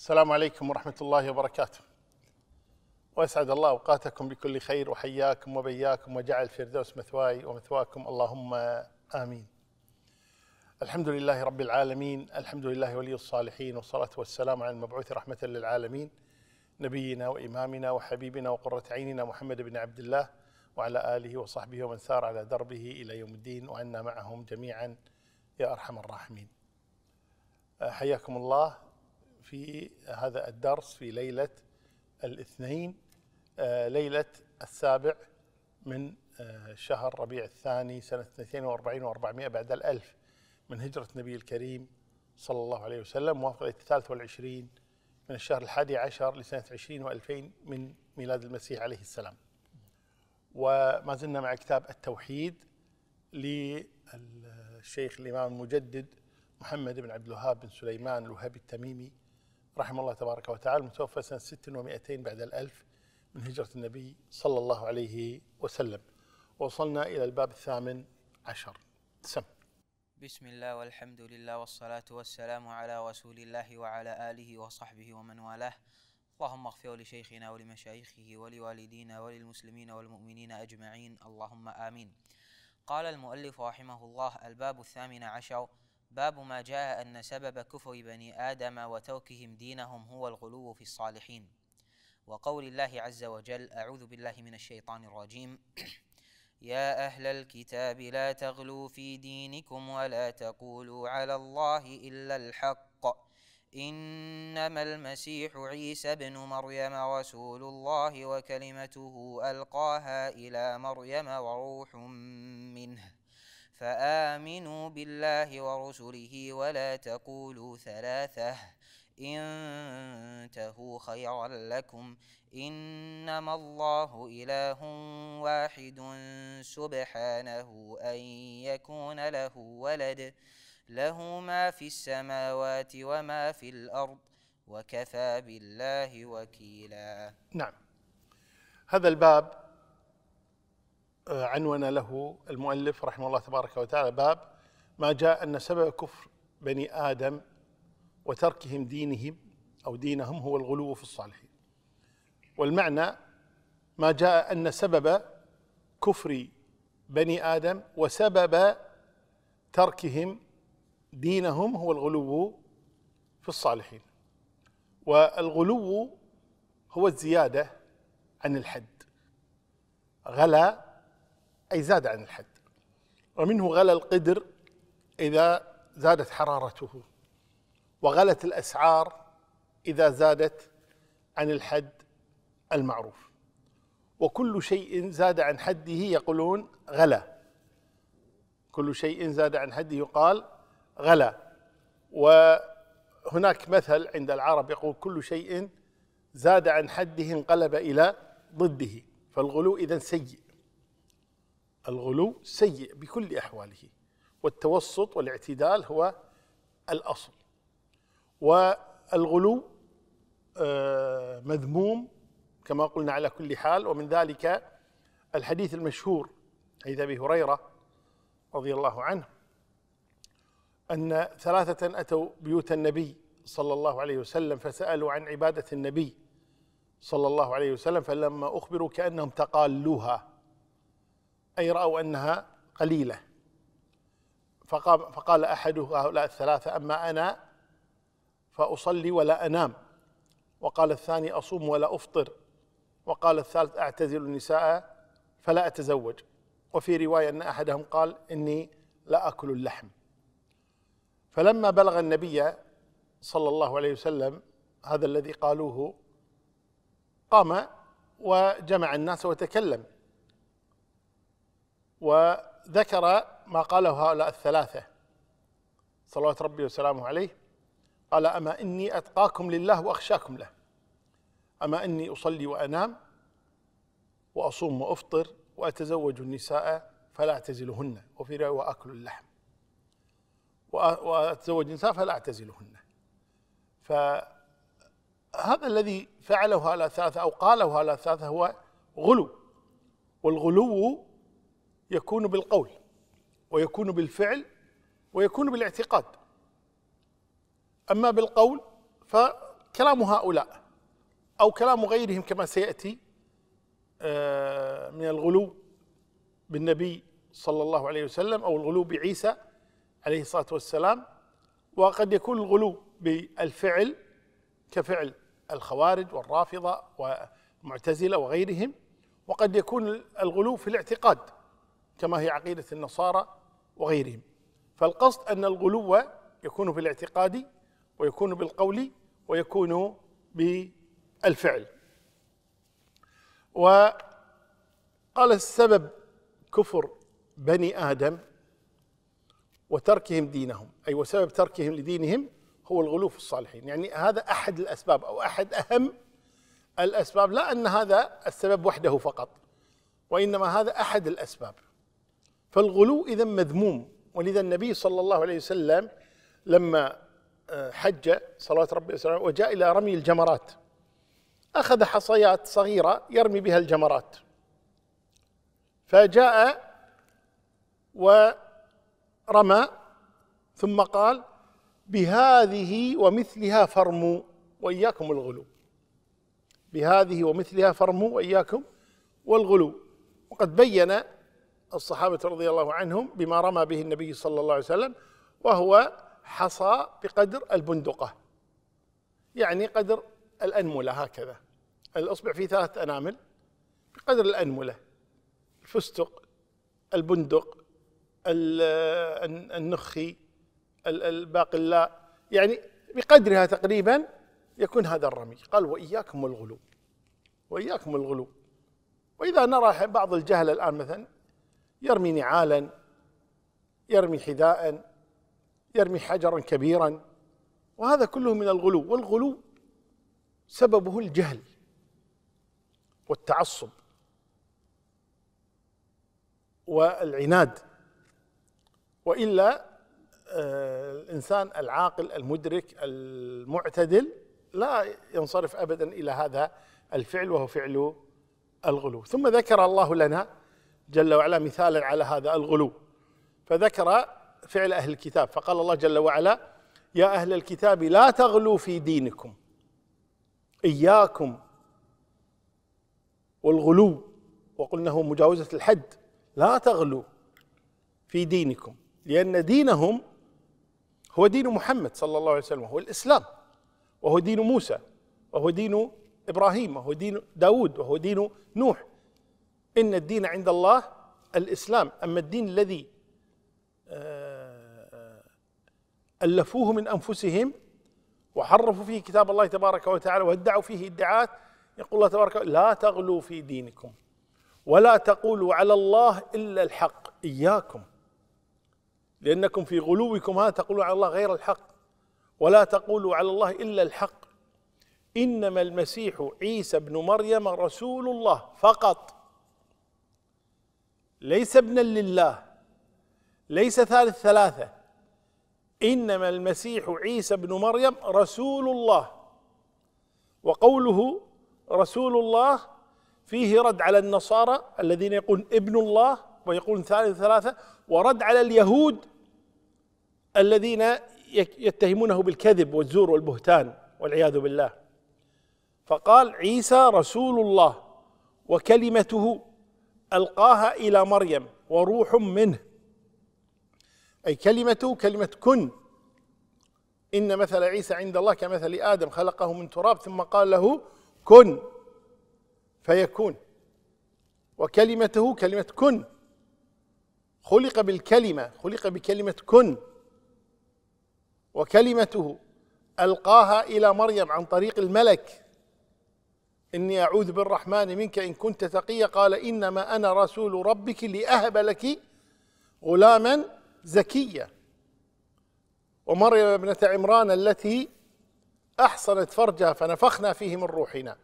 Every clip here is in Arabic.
السلام عليكم ورحمة الله وبركاته، وأسعد الله أوقاتكم بكل خير، وحياكم وبياكم وجعل الفردوس مثواي ومثواكم، اللهم آمين. الحمد لله رب العالمين، الحمد لله ولي الصالحين، والصلاة والسلام على المبعوث رحمة للعالمين، نبينا وإمامنا وحبيبنا وقرة عيننا محمد بن عبد الله، وعلى آله وصحبه ومن سار على دربه إلى يوم الدين، وعنا معهم جميعا يا أرحم الراحمين. حياكم الله في هذا الدرس في ليلة الاثنين، ليلة 7 من شهر ربيع الثاني سنة 42 و400 بعد الألف من هجرة النبي الكريم صلى الله عليه وسلم، موافقة 23 من الشهر 11 لسنة 20 و2000 من ميلاد المسيح عليه السلام. وما زلنا مع كتاب التوحيد للشيخ الإمام المجدد محمد بن عبد الوهاب بن سليمان الوهابي التميمي رحمه الله تبارك وتعالى، المتوفى سنة 6 و200 بعد الألف من هجرة النبي صلى الله عليه وسلم. وصلنا إلى الباب 18. سم. بسم الله والحمد لله والصلاة والسلام على رسول الله وعلى آله وصحبه ومن والاه. اللهم اغفر لشيخنا ولمشايخه ولوالدينا وللمسلمين والمؤمنين أجمعين، اللهم آمين. قال المؤلف رحمه الله: الباب 18، باب ما جاء أن سبب كفر بني آدم وتركهم دينهم هو الغلو في الصالحين. وقول الله عز وجل: أعوذ بالله من الشيطان الرجيم: يا أهل الكتاب لا تغلوا في دينكم ولا تقولوا على الله إلا الحق، إنما المسيح عيسى ابن مريم رسول الله وكلمته ألقاها إلى مريم وروح منه، فآمنوا بالله ورسله ولا تقولوا ثلاثة، انتهوا خيرا لكم، إنما الله إله واحد سبحانه أن يكون له ولد، له ما في السماوات وما في الأرض، وكفى بالله وكيلا. نعم، هذا الباب عنون له المؤلف رحمه الله تبارك وتعالى باب ما جاء أن سبب كفر بني آدم وتركهم دينهم أو دينهم هو الغلو في الصالحين. والمعنى ما جاء أن سبب كفر بني آدم وسبب تركهم دينهم هو الغلو في الصالحين. والغلو هو الزيادة عن الحد، غلا أي زاد عن الحد، ومنه غلا القدر إذا زادت حرارته، وغلت الأسعار إذا زادت عن الحد المعروف. وكل شيء زاد عن حده يقولون غلا، كل شيء زاد عن حده يقال غلا. وهناك مثل عند العرب يقول: كل شيء زاد عن حده انقلب إلى ضده. فالغلو إذن سيء، الغلو سيء بكل أحواله، والتوسط والاعتدال هو الأصل. والغلو مذموم كما قلنا على كل حال. ومن ذلك الحديث المشهور حديث أبي هريرة رضي الله عنه أن 3 أتوا بيوت النبي صلى الله عليه وسلم فسألوا عن عبادة النبي صلى الله عليه وسلم، فلما أخبروا كأنهم تقالوها، أي رأوا أنها قليلة. فقال أحد هؤلاء 3: أما أنا فأصلي ولا أنام، وقال الثاني: أصوم ولا أفطر، وقال الثالث: أعتزل النساء فلا أتزوج. وفي رواية أن أحدهم قال: إني لا أكل اللحم. فلما بلغ النبي صلى الله عليه وسلم هذا الذي قالوه، قام وجمع الناس وتكلم، وذكر ما قاله هؤلاء 3 صلوات ربي وسلامه عليه. قال: أما إني أتقاكم لله وأخشاكم له، أما إني أصلي وأنام وأصوم وأفطر وأتزوج النساء فلا أعتزلهن، وفي رواية وأكل اللحم، وأتزوج النساء فلا أعتزلهن. فهذا الذي فعله هؤلاء 3 أو قاله هؤلاء 3 هو غلو. والغلو يكون بالقول ويكون بالفعل ويكون بالاعتقاد. أما بالقول كلام هؤلاء أو كلام غيرهم كما سيأتي من الغلو بالنبي صلى الله عليه وسلم أو الغلو بعيسى عليه الصلاة والسلام. وقد يكون الغلو بالفعل كفعل الخوارج والرافضة والمعتزلة وغيرهم، وقد يكون الغلو في الاعتقاد كما هي عقيدة النصارى وغيرهم. فالقصد أن الغلو يكون في الاعتقاد ويكون بالقول ويكون بالفعل. وقال السبب كفر بني آدم وتركهم دينهم، أي وسبب تركهم لدينهم هو الغلو في الصالحين. يعني هذا أحد الأسباب أو أحد أهم الأسباب، لا أن هذا السبب وحده فقط، وإنما هذا أحد الأسباب. فالغلو إذن مذموم، ولذا النبي صلى الله عليه وسلم لما حج صلوات ربي وسلامه وجاء إلى رمي الجمرات أخذ حصيات صغيرة يرمي بها الجمرات، فجاء ورمى ثم قال بهذه ومثلها فرموا وإياكم الغلو، بهذه ومثلها فرموا وإياكم والغلو. وقد بين الصحابة رضي الله عنهم بما رمى به النبي صلى الله عليه وسلم، وهو حصى بقدر البندقة، يعني قدر الأنملة، هكذا الأصبع فيه 3 أنامل بقدر الأنملة، الفستق، البندق، النخي، الباقلاء، يعني بقدرها تقريبا يكون هذا الرمي. قال وإياكم الغلو، وإياكم الغلو. وإذا نرى بعض الجهل الآن مثلا يرمي نعالا، يرمي حذاء، يرمي حجرا كبيرا، وهذا كله من الغلو. والغلو سببه الجهل والتعصب والعناد، وإلا الإنسان العاقل المدرك المعتدل لا ينصرف أبدا إلى هذا الفعل وهو فعل الغلو. ثم ذكر الله لنا جل وعلا مثالا على هذا الغلو، فذكر فعل أهل الكتاب، فقال الله جل وعلا يا أهل الكتاب لا تغلوا في دينكم، إياكم والغلو، وقلنا هو مجاوزة الحد، لا تغلوا في دينكم، لأن دينهم هو دين محمد صلى الله عليه وسلم، هو الإسلام، وهو دين موسى، وهو دين إبراهيم، وهو دين داود، وهو دين نوح. إن الدين عند الله الإسلام. أما الدين الذي ألفوه من أنفسهم وحرفوا فيه كتاب الله تبارك وتعالى وادعوا فيه ادعاءات، يقول الله تبارك وتعالى لا تغلوا في دينكم ولا تقولوا على الله إلا الحق، إياكم، لأنكم في غلوكم هذا تقولوا على الله غير الحق، ولا تقولوا على الله إلا الحق، إنما المسيح عيسى ابن مريم رسول الله فقط، ليس ابنا لله، ليس ثالث ثلاثة، إنما المسيح عيسى ابن مريم رسول الله. وقوله رسول الله فيه رد على النصارى الذين يقولون ابن الله ويقولون ثالث ثلاثة، ورد على اليهود الذين يتهمونه بالكذب والزور والبهتان والعياذ بالله. فقال عيسى رسول الله وكلمته ألقاها إلى مريم وروح منه، أي كلمته كلمة كن. إن مثل عيسى عند الله كمثل آدم خلقه من تراب ثم قال له كن فيكون. وكلمته كلمة كن، خلق بالكلمة، خلق بكلمة كن. وكلمته ألقاها إلى مريم عن طريق الملك، إني أعوذ بالرحمن منك إن كنت تقيا، قال إنما أنا رسول ربك لأهب لك غلاما زكيا. ومريم ابنة عمران التي أحصنت فرجها فنفخنا فيه من روحنا.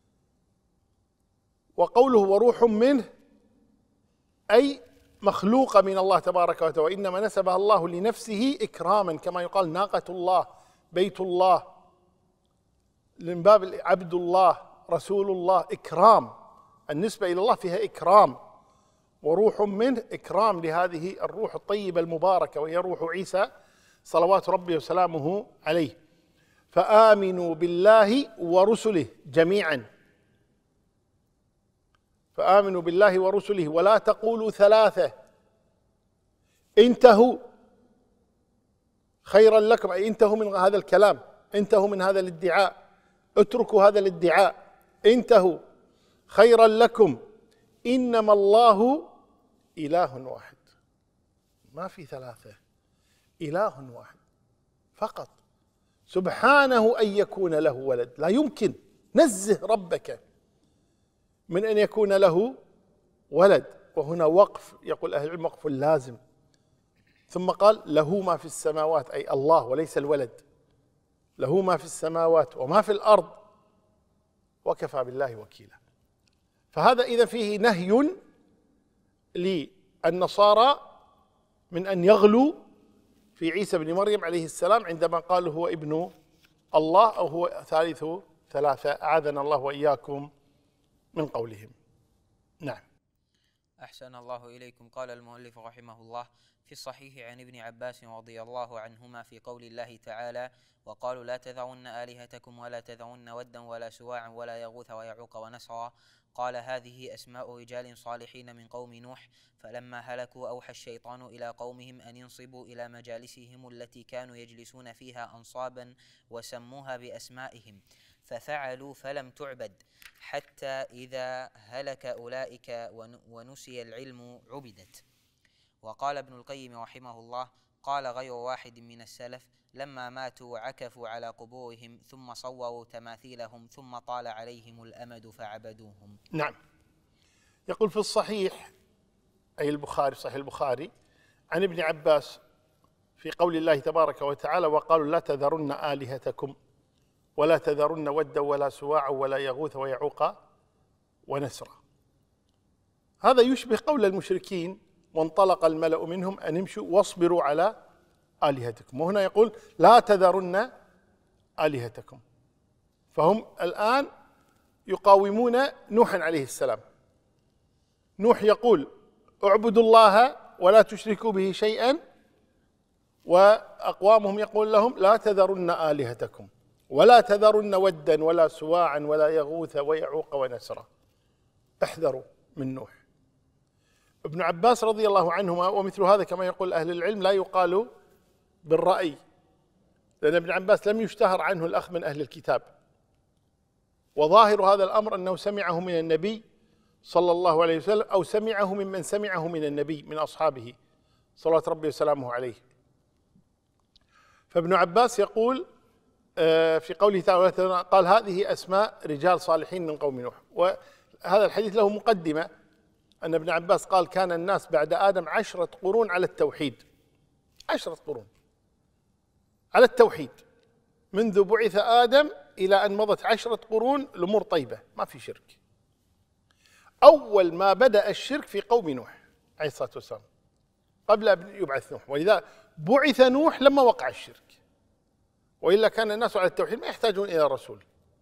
وقوله وروح منه أي مخلوقة من الله تبارك وتعالى، وإنما نسبها الله لنفسه إكراما، كما يقال ناقة الله، بيت الله، من باب عبد الله، رسول الله، إكرام، النسبة إلى الله فيها إكرام. وروح منه إكرام لهذه الروح الطيبة المباركة وهي روح عيسى صلوات ربي وسلامه عليه. فآمنوا بالله ورسله جميعا، فآمنوا بالله ورسله ولا تقولوا ثلاثة، انتهوا خيرا لكم، أي انتهوا من هذا الكلام، انتهوا من هذا الادعاء، اتركوا هذا الادعاء، انتهوا خيرا لكم، إنما الله إله واحد. ما في ثلاثة، إله واحد فقط، سبحانه أن يكون له ولد، لا يمكن، نزه ربك من أن يكون له ولد. وهنا وقف، يقول أهل العلم وقف لازم، ثم قال له ما في السماوات، أي الله وليس الولد، له ما في السماوات وما في الأرض وكفى بالله وكيلا. فهذا إذا فيه نهي للنصارى من أن يغلوا في عيسى بن مريم عليه السلام عندما قالوا هو ابن الله أو هو ثالث ثلاثة، أعاذنا الله وإياكم من قولهم. نعم. أحسن الله إليكم. قال المؤلف رحمه الله: في الصحيح عن ابن عباس رضي الله عنهما في قول الله تعالى: وقالوا لا تذرن آلهتكم ولا تذرن ودا ولا سواعا ولا يغوث ويعوق ونسرا، قال هذه أسماء رجال صالحين من قوم نوح، فلما هلكوا أوحى الشيطان إلى قومهم أن ينصبوا إلى مجالسهم التي كانوا يجلسون فيها أنصابا وسموها بأسمائهم، ففعلوا فلم تعبد، حتى إذا هلك أولئك ونسي العلم عبدت. وقال ابن القيم رحمه الله: قال غير واحد من السلف: لما ماتوا عكفوا على قبورهم ثم صوروا تماثيلهم ثم طال عليهم الأمد فعبدوهم. نعم. يقول في الصحيح، أي البخاري، صحيح البخاري، عن ابن عباس في قول الله تبارك وتعالى: وقالوا لا تذرن آلهتكم ولا تذرن ودا ولا سواعا ولا يغوث ويعوق ونسرا. هذا يشبه قول المشركين: وانطلق الملأ منهم أن امشوا واصبروا على آلهتكم. وهنا يقول لا تذرن آلهتكم، فهم الآن يقاومون نوحا عليه السلام. نوح يقول اعبدوا الله ولا تشركوا به شيئا، وأقوامهم يقول لهم لا تذرن آلهتكم ولا تذرن ودا ولا سواعا ولا يغوث ويعوق ونسرا. احذروا من نوح. ابن عباس رضي الله عنهما، ومثل هذا كما يقول أهل العلم لا يقال بالرأي، لأن ابن عباس لم يشتهر عنه الأخذ من أهل الكتاب، وظاهر هذا الأمر أنه سمعه من النبي صلى الله عليه وسلم، أو سمعه ممن سمعه من النبي من أصحابه صلوات ربي وسلامه عليه. فابن عباس يقول في قوله تعالى قال هذه أسماء رجال صالحين من قوم نوح. وهذا الحديث له مقدمة، أن ابن عباس قال كان الناس بعد آدم 10 قرون على التوحيد، 10 قرون على التوحيد، منذ بعث آدم إلى أن مضت 10 قرون الأمور طيبة، ما في شرك. أول ما بدأ الشرك في قوم نوح عليه الصلاة والسلام قبل أن يبعث نوح، ولذا بعث نوح لما وقع الشرك، وإلا كان الناس على التوحيد ما يحتاجون إلى رسول.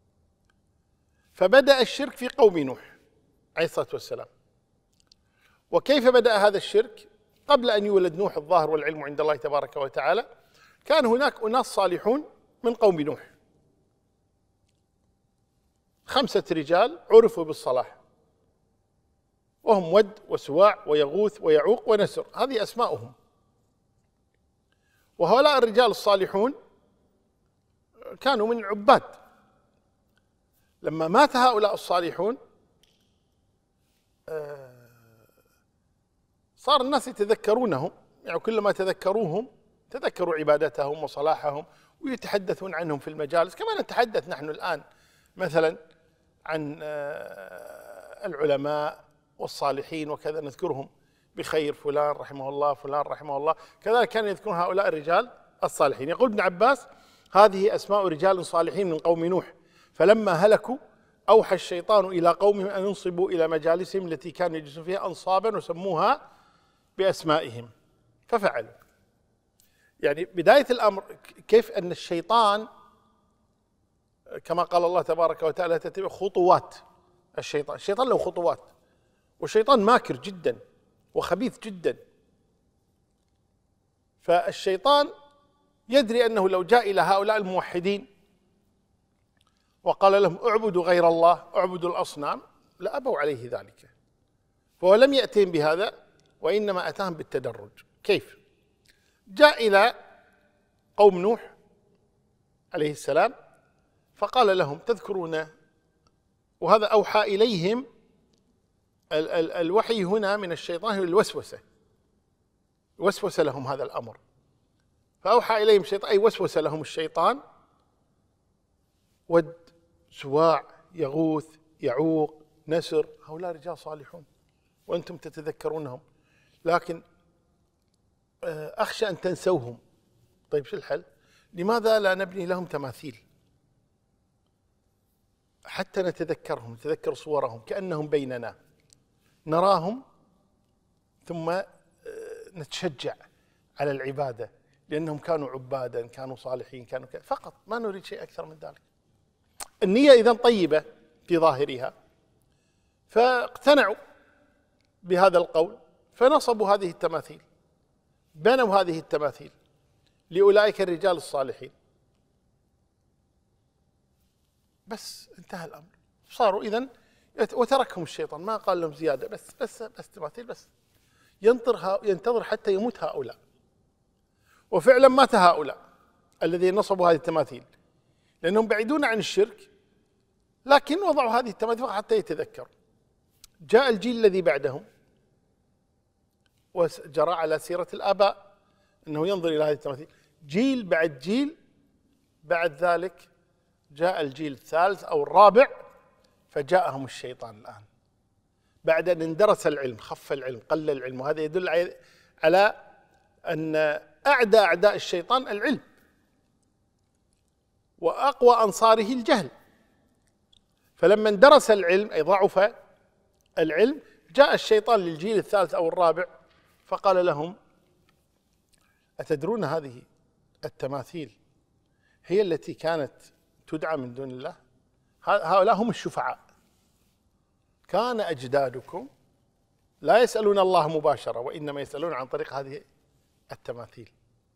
فبدأ الشرك في قوم نوح عليه الصلاة والسلام. وكيف بدأ هذا الشرك؟ قبل أن يولد نوح الظاهر والعلم عند الله تبارك وتعالى، كان هناك أناس صالحون من قوم نوح، 5 رجال عرفوا بالصلاح، وهم ود وسواع ويغوث ويعوق ونسر، هذه أسماؤهم. وهؤلاء الرجال الصالحون كانوا من عباد. لما مات هؤلاء الصالحون صار الناس يتذكرونهم، يعني كلما تذكروهم تذكروا عبادتهم وصلاحهم، ويتحدثون عنهم في المجالس كما نتحدث نحن الآن مثلا عن العلماء والصالحين وكذا، نذكرهم بخير، فلان رحمه الله، فلان رحمه الله، كذلك كانوا يذكرون هؤلاء الرجال الصالحين. يقول ابن عباس هذه أسماء رجال صالحين من قوم نوح، فلما هلكوا أوحى الشيطان إلى قومهم أن ينصبوا إلى مجالسهم التي كانوا يجلسون فيها أنصابا وسموها بأسمائهم ففعلوا. يعني بداية الأمر كيف أن الشيطان كما قال الله تبارك وتعالى تتبع خطوات الشيطان. الشيطان له خطوات، والشيطان ماكر جدا وخبيث جدا. فالشيطان يدري أنه لو جاء إلى هؤلاء الموحدين وقال لهم اعبدوا غير الله، اعبدوا الأصنام، لأبوا عليه ذلك. فهو لم يأتهم بهذا، وإنما أتاهم بالتدرج. كيف؟ جاء إلى قوم نوح عليه السلام فقال لهم تذكرون، وهذا أوحى إليهم الوحي هنا من الشيطان الوسوسة، وسوس لهم هذا الأمر، فأوحى إليهم الشيطان أي وسوس لهم الشيطان. ود، سواع، يغوث، يعوق، نسر، هؤلاء رجال صالحون وأنتم تتذكرونهم، لكن أخشى أن تنسوهم. طيب شو الحل؟ لماذا لا نبني لهم تماثيل حتى نتذكرهم، نتذكر صورهم كأنهم بيننا، نراهم ثم نتشجع على العبادة، لأنهم كانوا عبادا، كانوا صالحين، كانوا فقط، ما نريد شيء أكثر من ذلك. النية إذن طيبة في ظاهرها، فاقتنعوا بهذا القول فنصبوا هذه التماثيل، بنوا هذه التماثيل لأولئك الرجال الصالحين، بس انتهى الأمر. صاروا إذن، وتركهم الشيطان، ما قال لهم زيادة، بس تماثيل، بس ينتظر حتى يموت هؤلاء. وفعلا مات هؤلاء الذين نصبوا هذه التماثيل، لأنهم بعيدون عن الشرك، لكن وضعوا هذه التماثيل حتى يتذكروا. جاء الجيل الذي بعدهم وجرى على سيرة الآباء أنه ينظر إلى هذه التماثيل، جيل بعد جيل، بعد ذلك جاء الجيل الثالث أو الرابع، فجاءهم الشيطان الآن بعد أن اندرس العلم، خف العلم، قل العلم. وهذا يدل على أن أعداء الشيطان العلم، وأقوى أنصاره الجهل. فلما اندرس العلم أي ضعف العلم، جاء الشيطان للجيل الثالث أو الرابع فقال لهم أتدرون هذه التماثيل هي التي كانت تدعى من دون الله؟ هؤلاء هم الشفعاء. كان أجدادكم لا يسألون الله مباشرة، وإنما يسألون عن طريق هذه التماثيل.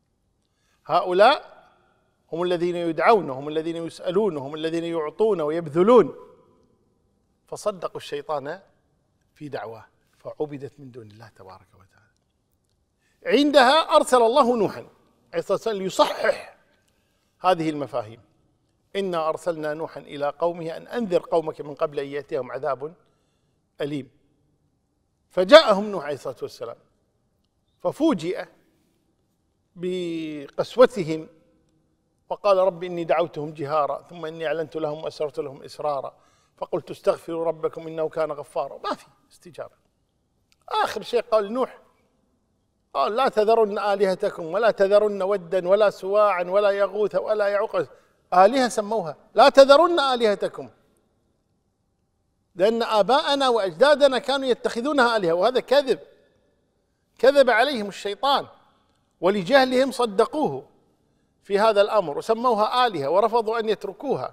هؤلاء هم الذين يدعون، هم الذين يسألون، هم الذين يعطون ويبذلون. فصدقوا الشيطان في دعواه فعبدت من دون الله تبارك وتعالى. عندها أرسل الله نوحا عليه الصلاة والسلام ليصحح هذه المفاهيم. إنا أرسلنا نوحا إلى قومه أن أنذر قومك من قبل أن يأتيهم عذاب أليم. فجاءهم نوح عليه الصلاة والسلام ففوجئ بقسوتهم، وقال رب إني دعوتهم جهارا ثم إني أعلنت لهم وأسررت لهم إسرارا فقلت استغفروا ربكم إنه كان غفارا. ما في استجابة. آخر شيء قال نوح، قال لا تذرن آلهتكم ولا تذرن ودا ولا سواعا ولا يغوث ولا يعوق. آلهة سموها، لا تذرن آلهتكم، لأن آباءنا وأجدادنا كانوا يتخذونها آلهة، وهذا كذب عليهم الشيطان، ولجهلهم صدقوه في هذا الأمر وسموها آلهة ورفضوا أن يتركوها.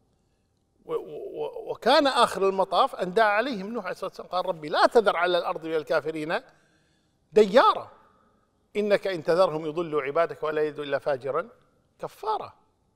وكان آخر المطاف أن دعا عليهم نوح عليه الصلاة والسلام، قال ربي لا تذر على الأرض من الكافرين ديارا إنك إن تذرهم يضلوا عبادك ولا يلدوا إلا فاجرا كفارا.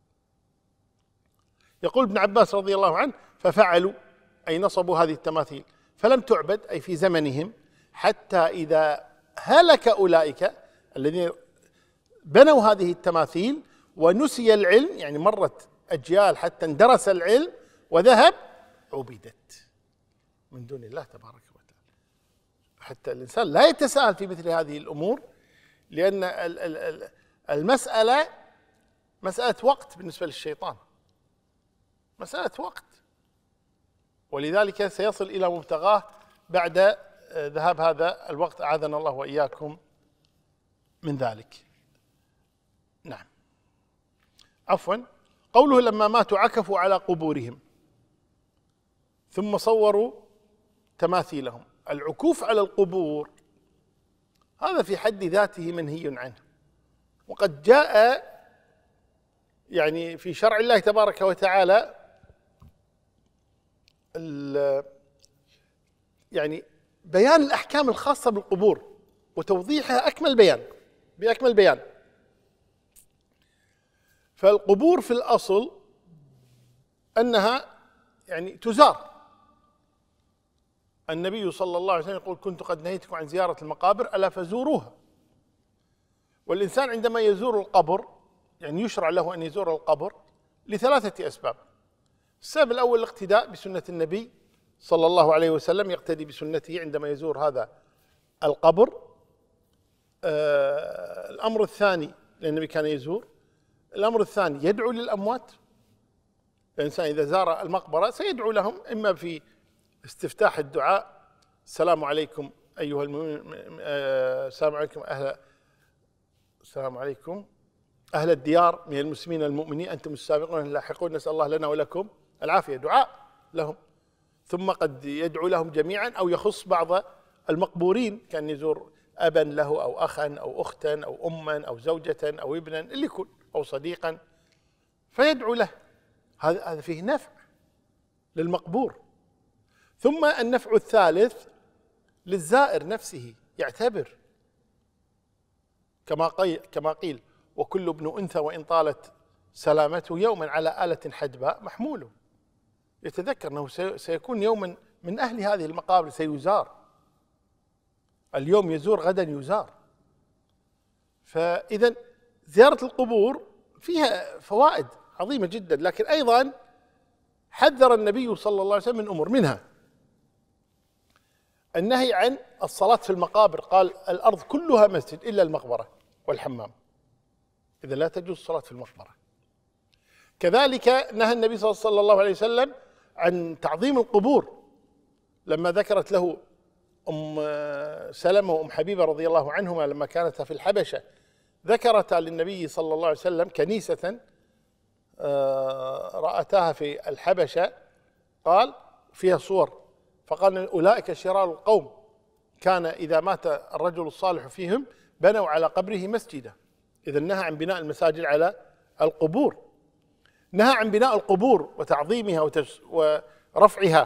يقول ابن عباس رضي الله عنه ففعلوا أي نصبوا هذه التماثيل فلم تعبد أي في زمنهم، حتى إذا هلك أولئك الذين بنوا هذه التماثيل ونسي العلم، يعني مرت أجيال حتى اندرس العلم وذهب، عبدت من دون الله تبارك وتعالى. حتى الإنسان لا يتساهل في مثل هذه الأمور، لأن المسألة مسألة وقت بالنسبة للشيطان، مسألة وقت، ولذلك سيصل إلى مبتغاه بعد ذهاب هذا الوقت، أعاذنا الله وإياكم من ذلك. نعم، عفوا، قوله لما ماتوا عكفوا على قبورهم ثم صوروا تماثيلهم. العكوف على القبور هذا في حد ذاته منهي عنه، وقد جاء يعني في شرع الله تبارك وتعالى يعني بيان الأحكام الخاصة بالقبور وتوضيحها بأكمل بيان. فالقبور في الأصل أنها يعني تزار. النبي صلى الله عليه وسلم يقول: كنت قد نهيتكم عن زيارة المقابر ألا فزوروها. والإنسان عندما يزور القبر يعني يشرع له أن يزور القبر لثلاثة أسباب. السبب الأول الاقتداء بسنة النبي صلى الله عليه وسلم، يقتدي بسنته عندما يزور هذا القبر. الأمر الثاني، لأن النبي كان يزور. الأمر الثاني يدعو للأموات. الإنسان إذا زار المقبرة سيدعو لهم، إما في استفتاح الدعاء: السلام عليكم أيها السلام عليكم أهل الديار من المسلمين المؤمنين، أنتم السابقون اللاحقون، نسأل الله لنا ولكم العافية، دعاء لهم. ثم قد يدعو لهم جميعا، أو يخص بعض المقبورين، كان يزور أبا له أو أخا أو أختا أو أما أو زوجة أو ابنا، اللي يكون، أو صديقا، فيدعو له. هذا فيه نفع للمقبور. ثم النفع الثالث للزائر نفسه، يعتبر كما قيل: وكل ابن أنثى وإن طالت سلامته يوما على آلة حدباء محموله. يتذكر أنه سيكون يوما من أهل هذه المقابر، سيزار. اليوم يزور غدا يزار. فإذا زيارة القبور فيها فوائد عظيمة جدا، لكن أيضا حذر النبي صلى الله عليه وسلم من أمور، منها النهي عن الصلاة في المقابر. قال: الأرض كلها مسجد إلا المقبرة والحمام، إذا لا تجوز الصلاة في المقبرة. كذلك نهى النبي صلى الله عليه وسلم عن تعظيم القبور، لما ذكرت له أم سلمة وأم حبيبة رضي الله عنهما لما كانتا في الحبشة، ذكرتا للنبي صلى الله عليه وسلم كنيسة رأتاها في الحبشة، قال فيها صور، فقال: أولئك شرار القوم، كان إذا مات الرجل الصالح فيهم بنوا على قبره مسجدا. إذا نهى عن بناء المساجد على القبور، نهى عن بناء القبور وتعظيمها ورفعها،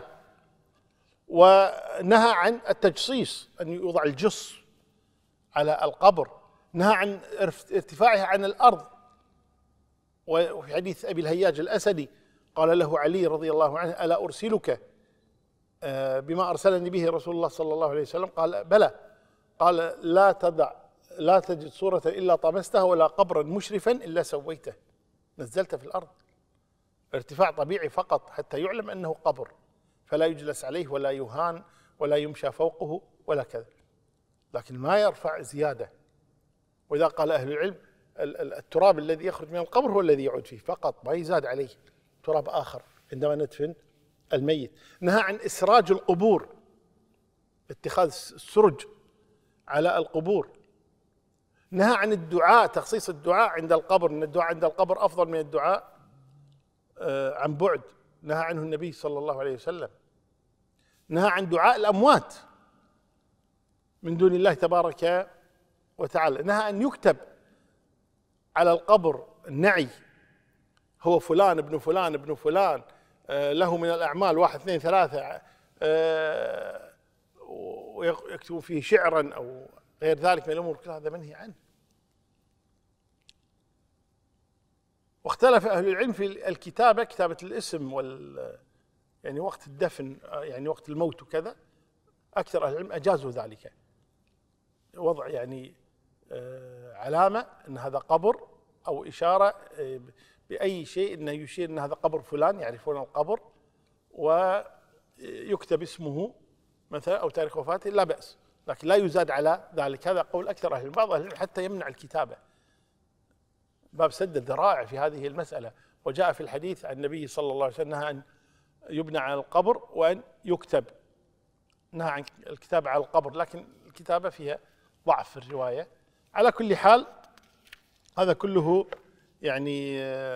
ونهى عن التجصيص، أن يوضع الجص على القبر، نهى عن ارتفاعها عن الأرض. وفي حديث أبي الهياج الأسدي قال له علي رضي الله عنه: ألا أرسلك بما أرسلني به رسول الله صلى الله عليه وسلم؟ قال: بلى. قال: لا تجد صورة إلا طمستها، ولا قبرا مشرفا إلا سويته. نزلت في الأرض ارتفاع طبيعي فقط حتى يعلم أنه قبر، فلا يجلس عليه ولا يهان ولا يمشى فوقه ولا كذا، لكن ما يرفع زيادة. وإذا قال أهل العلم: التراب الذي يخرج من القبر هو الذي يعود فيه فقط، ما يزاد عليه تراب آخر عندما ندفن الميت. نهى عن إسراج القبور، اتخاذ السرج على القبور. نهى عن الدعاء، تخصيص الدعاء عند القبر، ان الدعاء عند القبر افضل من الدعاء عن بعد، نهى عنه النبي صلى الله عليه وسلم. نهى عن دعاء الاموات من دون الله تبارك وتعالى. نهى ان يكتب على القبر النعي: هو فلان ابن فلان ابن فلان، له من الاعمال 1 2 3، ويكتب فيه شعرا او غير ذلك من الأمور، كل هذا منهي عنه. واختلف أهل العلم في الكتابة، كتابة الاسم يعني وقت الدفن، يعني وقت الموت وكذا. أكثر أهل العلم أجازوا ذلك، وضع يعني علامة أن هذا قبر، أو إشارة بأي شيء أنه يشير أن هذا قبر فلان، يعرفون القبر، ويكتب اسمه مثلا أو تاريخ وفاته، لا بأس، لكن لا يزاد على ذلك. هذا قول أكثر أهل العلم. بعض أهل العلم حتى يمنع الكتابة، باب سد الذرائع في هذه المسألة. وجاء في الحديث عن النبي صلى الله عليه وسلم: نهى أن يبنى على القبر وأن يكتب، نهى عن الكتابة على القبر، لكن الكتابة فيها ضعف في الرواية. على كل حال هذا كله يعني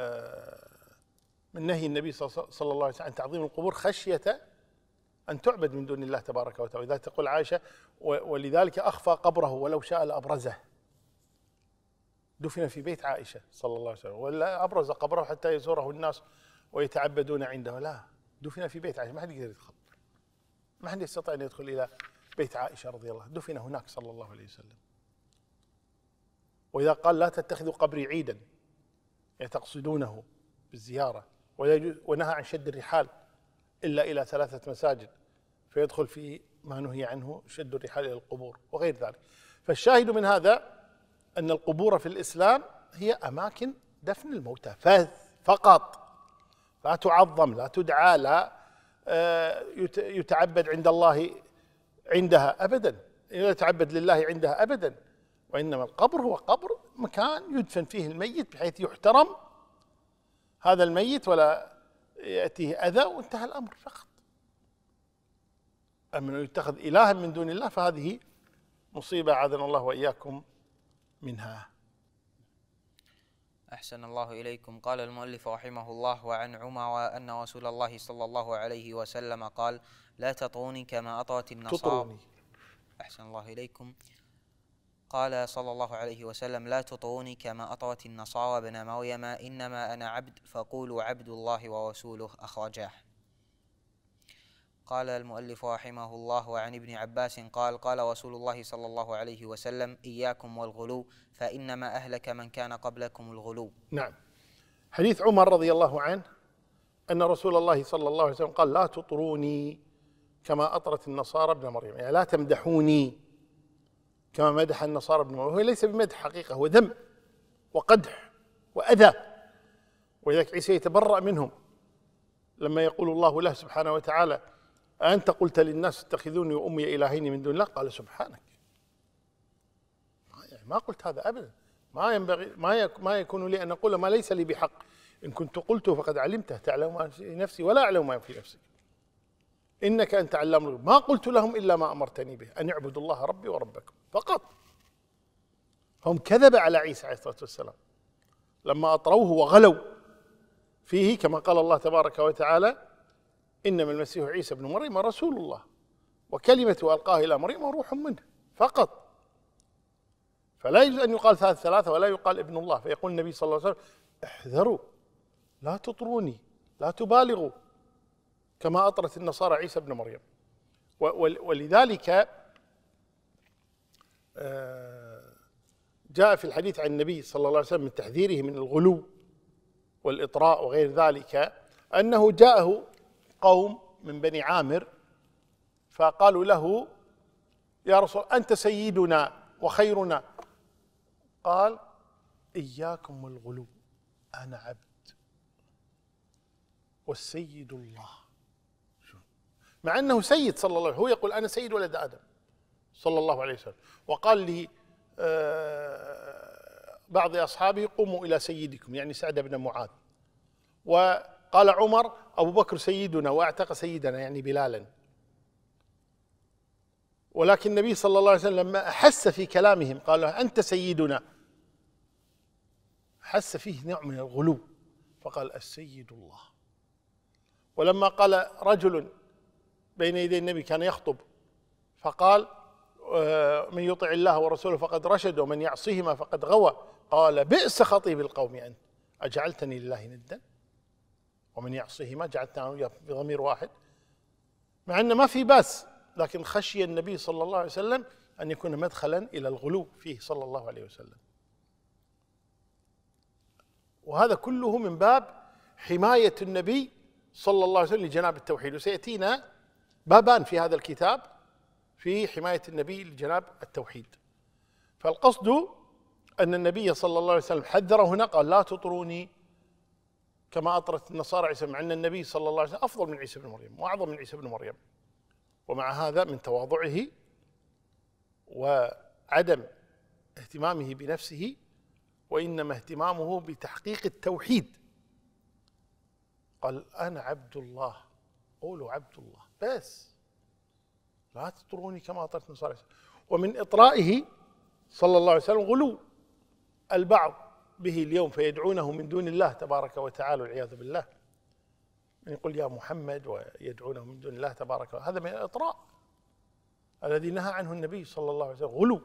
من نهي النبي صلى الله عليه وسلم عن تعظيم القبور، خشية أن تعبد من دون الله تبارك وتعالى. إذا تقول عائشة: ولذلك أخفى قبره ولو شاء لأبرزه. دفن في بيت عائشة صلى الله عليه وسلم، ولا أبرز قبره حتى يزوره الناس ويتعبدون عنده، لا، دفن في بيت عائشة، ما حد يقدر يدخل، ما حد يستطيع أن يدخل إلى بيت عائشة رضي الله عنها، دفن هناك صلى الله عليه وسلم. وإذا قال: لا تتخذوا قبري عيدا، يعني تقصدونه بالزيارة، ونهى عن شد الرحال إلا إلى 3 مساجد، فيدخل في ما نهي عنه شد الرحال إلى القبور وغير ذلك. فالشاهد من هذا أن القبور في الإسلام هي أماكن دفن الموتى فقط، لا تعظم، لا تدعى، لا يتعبد عند الله عندها أبدا، لا يتعبد لله عندها أبدا، وإنما القبر هو قبر مكان يدفن فيه الميت بحيث يحترم هذا الميت ولا يأتيه أذى وانتهى الأمر فقط. أما أن يتخذ إلها من دون الله فهذه مصيبة أعاذنا الله وإياكم منها. أحسن الله إليكم. قال المؤلف رحمه الله: وعن عمر أن رسول الله صلى الله عليه وسلم قال: لا تطروني كما أطرت النصارى. أحسن الله إليكم. قال صلى الله عليه وسلم: لا تطروني كما أطرت النصارى ابن مريم، إنما أنا عبد فقولوا عبد الله ورسوله. أخرجاه. قال المؤلف رحمه الله: وعن ابن عباس قال: قال رسول الله صلى الله عليه وسلم: إياكم والغلو فإنما أهلك من كان قبلكم الغلو. نعم. حديث عمر رضي الله عنه أن رسول الله صلى الله عليه وسلم قال: لا تطروني كما أطرت النصارى ابن مريم، يعني لا تمدحوني كما مدح النصارى ابن مريم. هو ليس بمدح حقيقة، هو ذم وقدح وأذى، ولذلك عيسى يتبرأ منهم لما يقول الله له سبحانه وتعالى: أنت قلت للناس اتخذوني وأمي إلهين من دون الله؟ قال: سبحانك، يعني ما قلت هذا أبدا، ما ينبغي، ما يكون لي أن أقول ما ليس لي بحق، إن كنت قلته فقد علمته، تعلم ما في نفسي ولا أعلم ما في نفسك، إنك أنت علام الغيوب. ما قلت لهم إلا ما أمرتني به، أن اعبدوا الله ربي وربكم فقط. هم كذب على عيسى عليه الصلاة والسلام لما أطروه وغلوا فيه، كما قال الله تبارك وتعالى: إنما المسيح عيسى ابن مريم رسول الله وكلمته ألقاها إلى مريم وروح منه فقط. فلا يجوز أن يقال ثلاثة ولا يقال ابن الله. فيقول النبي صلى الله عليه وسلم: احذروا، لا تطروني، لا تبالغوا كما أطرت النصارى عيسى ابن مريم. ولذلك جاء في الحديث عن النبي صلى الله عليه وسلم من تحذيره من الغلو والإطراء وغير ذلك، أنه جاءه قوم من بني عامر فقالوا له: يا رسول أنت سيدنا وخيرنا. قال: إياكم والغلو، أنا عبد والسيد الله. مع أنه سيد صلى الله عليه وسلم، هو يقول: أنا سيد ولد آدم صلى الله عليه وسلم. وقال لي بعض أصحابه: قوموا إلى سيدكم، يعني سعد بن معاذ. وقال عمر: أبو بكر سيدنا وأعتق سيدنا، يعني بلالا. ولكن النبي صلى الله عليه وسلم لما أحس في كلامهم قال له: أنت سيدنا، حس فيه نوع من الغلو فقال: السيد الله. ولما قال رجل بين يدي النبي كان يخطب فقال: من يطع الله ورسوله فقد رشد ومن يعصيهما فقد غوى، قال: بئس خطيب القوم أنت، أجعلتني لله ندا ومن يعصيهما جعلتنا بضمير واحد. مع أن ما في بأس، لكن خشي النبي صلى الله عليه وسلم أن يكون مدخلا إلى الغلو فيه صلى الله عليه وسلم. وهذا كله من باب حماية النبي صلى الله عليه وسلم لجناب التوحيد. وسيأتينا بابان في هذا الكتاب في حماية النبي لجناب التوحيد. فالقصد أن النبي صلى الله عليه وسلم حذر هنا، قال: لا تطروني كما أطرت النصارى عيسى، مع أن النبي صلى الله عليه وسلم أفضل من عيسى بن مريم وأعظم من عيسى بن مريم، ومع هذا من تواضعه وعدم اهتمامه بنفسه، وإنما اهتمامه بتحقيق التوحيد، قال: أنا عبد الله، قولوا عبد الله بس، لا تطروني كما أطرت النصارى. ومن إطرائه صلى الله عليه وسلم غلو البعض به اليوم، فيدعونه من دون الله تبارك وتعالى والعياذ بالله، من يقول يا محمد ويدعونه من دون الله تبارك وتعالى. هذا من الإطراء الذي نهى عنه النبي صلى الله عليه وسلم، غلو.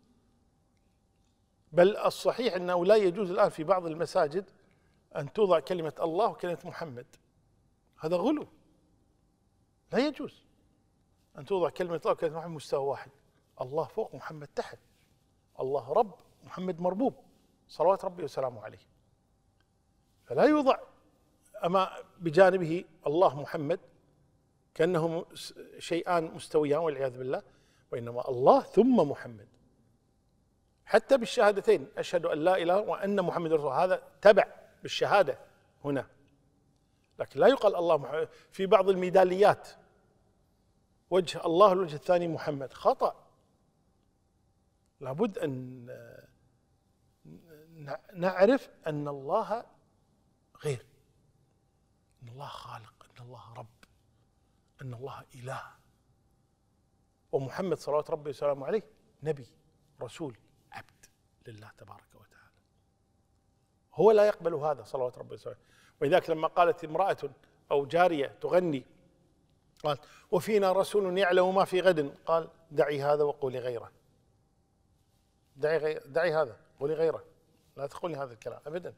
بل الصحيح أنه لا يجوز الآن في بعض المساجد أن توضع كلمة الله وكلمة محمد، هذا غلو. لا يجوز أن توضع كلمة الله وكلمة محمد مستوى واحد، الله فوق محمد تحت، الله رب محمد مربوب صلوات ربي وسلامه عليه. فلا يوضع أما بجانبه الله محمد كأنهم شيئان مستويان والعياذ بالله، وإنما الله ثم محمد. حتى بالشهادتين أشهد أن لا إله وأن محمد رسول الله، هذا تبع بالشهادة هنا، لكن لا يقال الله محمد. في بعض الميداليات وجه الله الوجه الثاني محمد، خطأ. لابد أن نعرف أن الله غير، أن الله خالق، أن الله رب، أن الله إله، ومحمد صلوات ربي وسلامه عليه نبي رسول عبد لله تبارك وتعالى. هو لا يقبل هذا صلوات ربي وسلامه. ولذلك لما قالت امرأة أو جارية تغني قال وفينا رسول يعلم ما في غد، قال دعي هذا وقولي غيره. دعي هذا قولي غيره، لا تقولي هذا الكلام أبدا.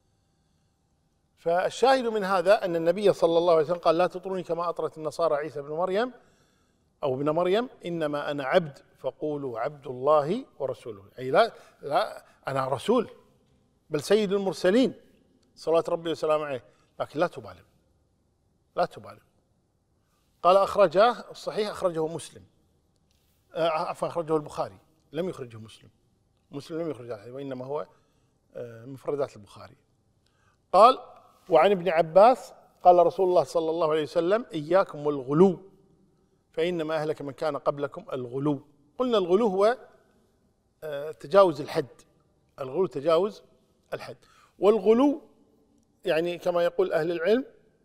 فالشاهد من هذا أن النبي صلى الله عليه وسلم قال لا تطروني كما أطرت النصارى عيسى بن مريم أو ابن مريم، إنما أنا عبد فقولوا عبد الله ورسوله. أي لا أنا رسول، بل سيد المرسلين صلوات ربي وسلامه عليه، لكن لا تبالغ، لا تبالغ. قال أخرجه الصحيح، أخرجه مسلم، عفوا أخرجه البخاري، لم يخرجه مسلم. مسلم لم يخرج الحديث، وإنما هو مفردات البخاري. قال وعن ابن عباس قال رسول الله صلى الله عليه وسلم إياكم والغلو فإنما أهلك من كان قبلكم الغلو. قلنا الغلو هو تجاوز الحد، الغلو تجاوز الحد. والغلو يعني كما يقول أهل العلم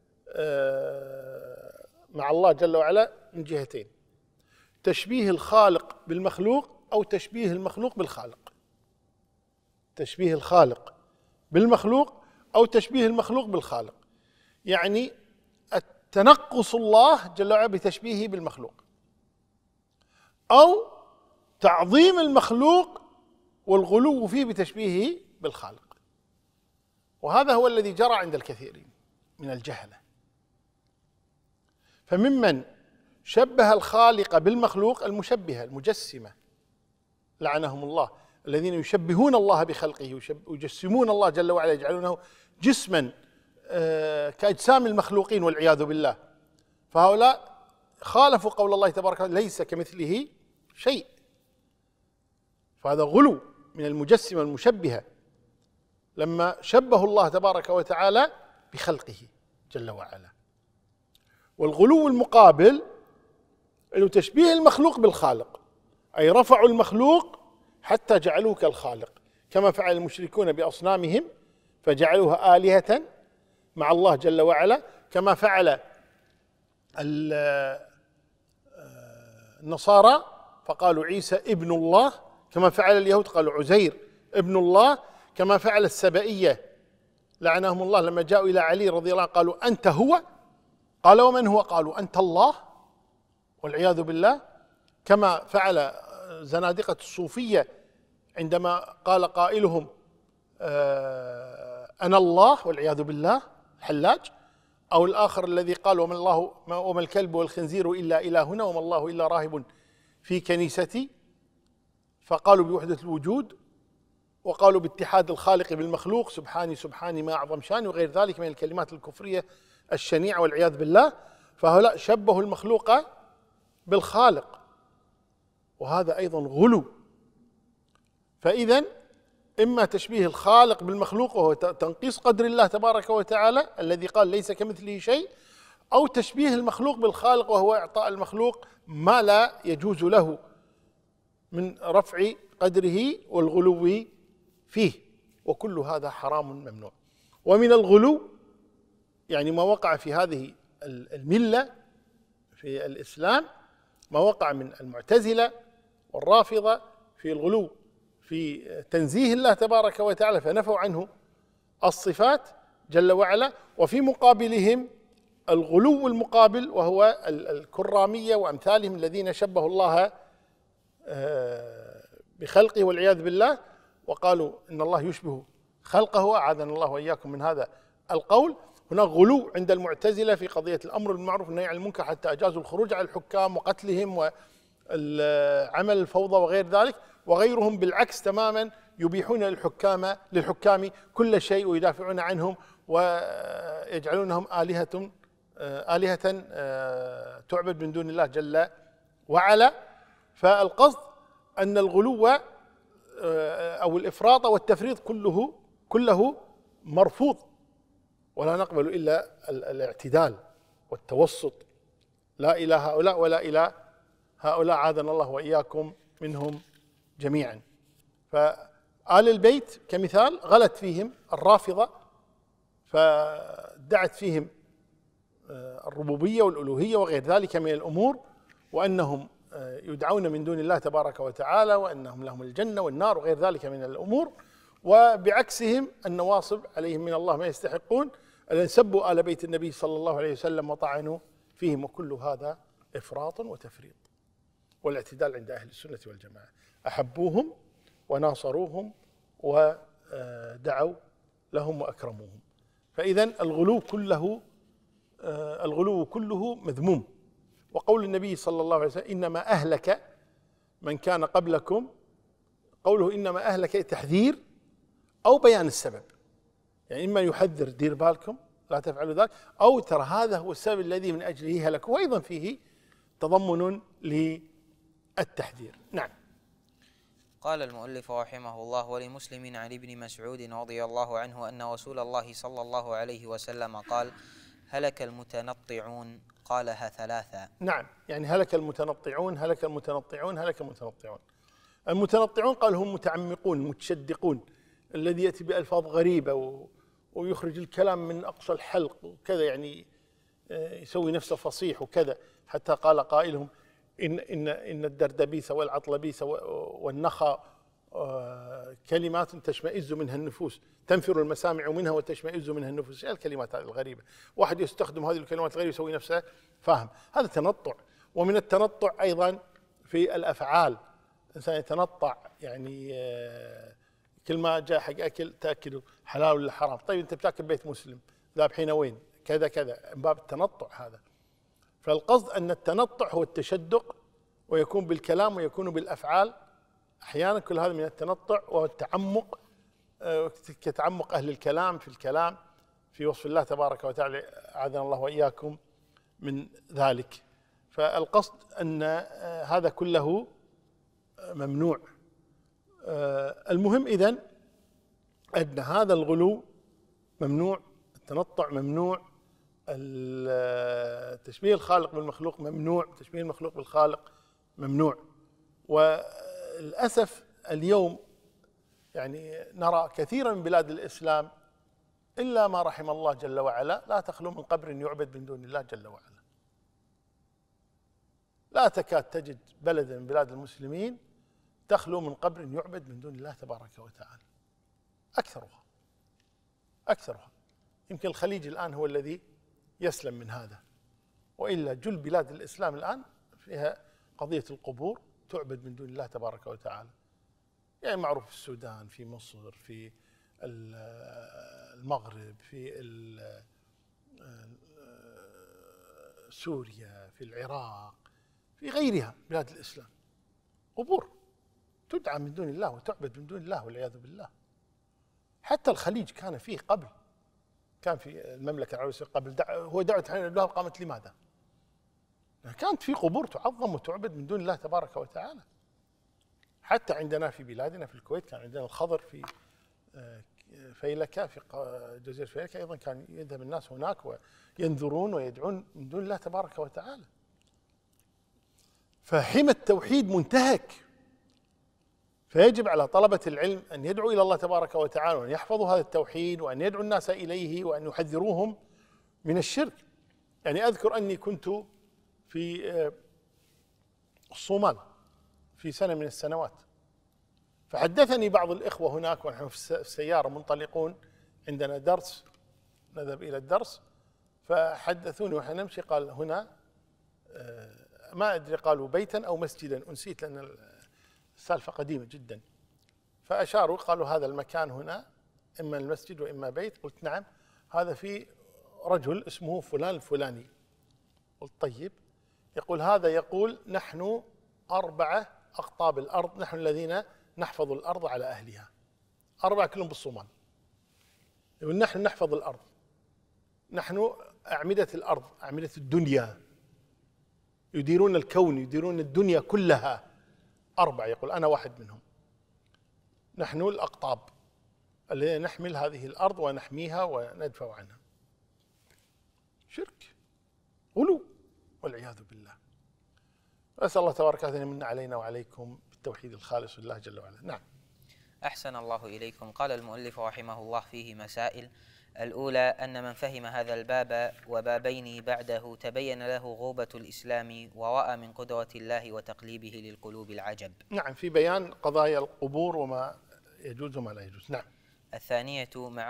مع الله جل وعلا من جهتين: تشبيه الخالق بالمخلوق أو تشبيه المخلوق بالخالق. تشبيه الخالق بالمخلوق أو تشبيه المخلوق بالخالق، يعني تنقص الله جل وعلا بتشبيهه بالمخلوق، أو تعظيم المخلوق والغلو فيه بتشبيهه بالخالق. وهذا هو الذي جرى عند الكثيرين من الجهلة. فممن شبه الخالق بالمخلوق المشبهة المجسمة لعنهم الله، الذين يشبهون الله بخلقه ويجسمون الله جل وعلا، يجعلونه جسما كأجسام المخلوقين والعياذ بالله. فهؤلاء خالفوا قول الله تبارك وتعالى ليس كمثله شيء، فهذا غلو من المجسمة المشبهة لما شبهوا الله تبارك وتعالى بخلقه جل وعلا. والغلو المقابل أنه تشبيه المخلوق بالخالق، أي رفعوا المخلوق حتى جعلوه كالخالق، كما فعل المشركون بأصنامهم فجعلوها آلهة مع الله جل وعلا، كما فعل النصارى فقالوا عيسى ابن الله، كما فعل اليهود قالوا عزير ابن الله، كما فعل السبئية لعنهم الله لما جاءوا إلى علي رضي الله عنه قالوا أنت هو، قال ومن هو؟ قالوا أنت الله والعياذ بالله. كما فعل زنادقة الصوفية عندما قال قائلهم أنا الله والعياذ بالله حلاج، أو الآخر الذي قال وما الكلب والخنزير إلا إلهنا وما الله إلا راهب في كنيستي، فقالوا بوحدة الوجود، وقالوا باتحاد الخالق بالمخلوق سبحاني سبحاني ما أعظم شاني، وغير ذلك من الكلمات الكفرية الشنيعة والعياذ بالله. فهؤلاء شبهوا المخلوق بالخالق، وهذا أيضا غلو. فإذا إما تشبيه الخالق بالمخلوق وهو تنقيص قدر الله تبارك وتعالى الذي قال ليس كمثله شيء، أو تشبيه المخلوق بالخالق وهو إعطاء المخلوق ما لا يجوز له من رفع قدره والغلو فيه، وكل هذا حرام ممنوع. ومن الغلو يعني ما وقع في هذه الملة في الإسلام، ما وقع من المعتزلة والرافضة في الغلو في تنزيه الله تبارك وتعالى فنفوا عنه الصفات جل وعلا، وفي مقابلهم الغلو المقابل وهو الكرامية وأمثالهم الذين شبهوا الله بخلقه والعياذ بالله، وقالوا إن الله يشبه خلقه، أعاذنا الله وإياكم من هذا القول. هناك غلو عند المعتزلة في قضية الأمر بالمعروف والنهي عن المنكر، حتى أجازوا الخروج على الحكام وقتلهم وعمل الفوضى وغير ذلك، وغيرهم بالعكس تماما يبيحون للحكام كل شيء ويدافعون عنهم ويجعلونهم آلهة تعبد من دون الله جل وعلا. فالقصد أن الغلو أو الإفراط والتفريط كله مرفوض، ولا نقبل إلا الاعتدال والتوسط، لا إلى هؤلاء ولا إلى هؤلاء، عاذنا الله وإياكم منهم جميعا. فآل البيت كمثال غلت فيهم الرافضة، فدعت فيهم الربوبية والألوهية وغير ذلك من الأمور، وأنهم يدعون من دون الله تبارك وتعالى، وأنهم لهم الجنة والنار وغير ذلك من الأمور. وبعكسهم النواصب عليهم من الله ما يستحقون، الذين سبوا آل بيت النبي صلى الله عليه وسلم وطعنوا فيهم، وكل هذا إفراط وتفريط. والاعتدال عند أهل السنة والجماعة، أحبوهم وناصروهم ودعوا لهم وأكرموهم. فإذا الغلو كله مذموم. وقول النبي صلى الله عليه وسلم إنما أهلك من كان قبلكم، قوله إنما أهلك تحذير أو بيان السبب، يعني إما يحذر دير بالكم لا تفعلوا ذلك، أو ترى هذا هو السبب الذي من أجله هلكوا، وأيضا فيه تضمن للتحذير. نعم. قال المؤلف رحمه الله: ولمسلم عن ابن مسعود رضي الله عنه أن رسول الله صلى الله عليه وسلم قال: هلك المتنطعون، قالها ثلاثا. نعم، يعني هلك المتنطعون هلك المتنطعون هلك المتنطعون. المتنطعون قال هم متعمقون متشدقون، الذي يأتي بألفاظ غريبة ويخرج الكلام من أقصى الحلق وكذا، يعني يسوي نفسه فصيح وكذا، حتى قال قائلهم إن الدردبيس والعطلبيس والنخا كلمات تشمئز منها النفوس، تنفر المسامع منها وتشمئز منها النفوس. الكلمات هذه الغريبة، واحد يستخدم هذه الكلمات الغريبة يسوي نفسه فاهم، هذا تنطع. ومن التنطع أيضا في الأفعال، الإنسان يتنطع، يعني كل ما جاء حق أكل تأكله حلال ولا حرام. طيب أنت بتاكل بيت مسلم، ذابحين وين كذا كذا، من باب التنطع هذا. فالقصد أن التنطع هو التشدق، ويكون بالكلام ويكون بالأفعال أحيانا، كل هذا من التنطع والتعمق، كتعمق أهل الكلام في الكلام في وصف الله تبارك وتعالى، أعاذنا الله وإياكم من ذلك. فالقصد أن هذا كله ممنوع. المهم إذن أن هذا الغلو ممنوع، التنطع ممنوع، تشبيه الخالق بالمخلوق ممنوع، تشبيه المخلوق بالخالق ممنوع. والأسف اليوم يعني نرى كثيرا من بلاد الإسلام إلا ما رحم الله جل وعلا لا تخلو من قبر يعبد من دون الله جل وعلا. لا تكاد تجد بلد من بلاد المسلمين تخلو من قبر يعبد من دون الله تبارك وتعالى، أكثرها. يمكن الخليج الآن هو الذي يسلم من هذا، وإلا جل بلاد الإسلام الآن فيها قضية القبور تعبد من دون الله تبارك وتعالى. يعني معروف في السودان، في مصر، في المغرب، في سوريا، في العراق، في غيرها بلاد الإسلام، قبور تدعى من دون الله وتعبد من دون الله والعياذ بالله. حتى الخليج كان فيه قبل، كان في المملكة العربية قبل هو دعوة الله قامت لماذا؟ كانت في قبور تعظم وتعبد من دون الله تبارك وتعالى. حتى عندنا في بلادنا في الكويت كان عندنا الخضر في فيلكة، في جزيرة فيلكة أيضا كان يذهب الناس هناك وينذرون ويدعون من دون الله تبارك وتعالى. فحمى التوحيد منتهك، فيجب على طلبة العلم أن يدعوا إلى الله تبارك وتعالى وأن يحفظوا هذا التوحيد وأن يدعوا الناس إليه وأن يحذروهم من الشرك. يعني أذكر أني كنت في الصومال في سنة من السنوات، فحدثني بعض الإخوة هناك ونحن في السيارة منطلقون، عندنا درس نذهب إلى الدرس، فحدثوني ونحن نمشي، قال هنا ما أدري قالوا بيتا أو مسجدا، أنسيت لأن السالفة قديمة جدا، فأشاروا قالوا هذا المكان هنا إما المسجد وإما بيت. قلت نعم، هذا في رجل اسمه فلان الفلاني. قلت طيب. يقول هذا يقول نحن 4 أقطاب الأرض، نحن الذين نحفظ الأرض على أهلها، 4 كلهم بالصومال. يقول نحن نحفظ الأرض نحن أعمدة الأرض، أعمدة الدنيا، يديرون الكون، يديرون الدنيا كلها. 4 يقول أنا واحد منهم. نحن الأقطاب الذين نحمل هذه الأرض ونحميها وندفع عنها. شرك، غلو، والعياذ بالله. أسأل الله تبارك وتعالى أن يمن علينا وعليكم بالتوحيد الخالص لله جل وعلا. نعم. أحسن الله إليكم. قال المؤلف رحمه الله فيه مسائل. الأولى أن من فهم هذا الباب وبابين بعده تبين له غوبة الإسلام ورأى من قدرة الله وتقليبه للقلوب العجب. نعم، في بيان قضايا القبور وما يجوز وما لا يجوز. نعم. الثانية